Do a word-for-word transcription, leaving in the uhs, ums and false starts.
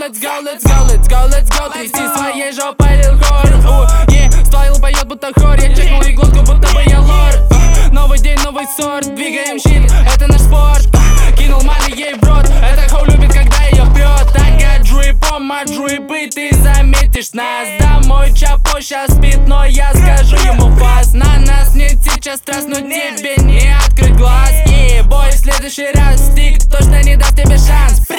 let's go, let's go, let's go, let's go. Трясти своей жопой, лил хор. Не, стайл поет, будто хор. Я чекнул и глотку, будто бы я лорд. Новый день, новый сорт, двигаем щит, это наш спорт. Кинул мали ей в рот, это хоу любит, когда ее прет. Ага, джуипом, маджуипы, ты заметишь нас. Домой чапо щас спит, но я скажу ему фас. На нас нет сейчас трасс, но тебе не открыть глаз. И бой, в следующий раз стик точно не даст тебе шанс.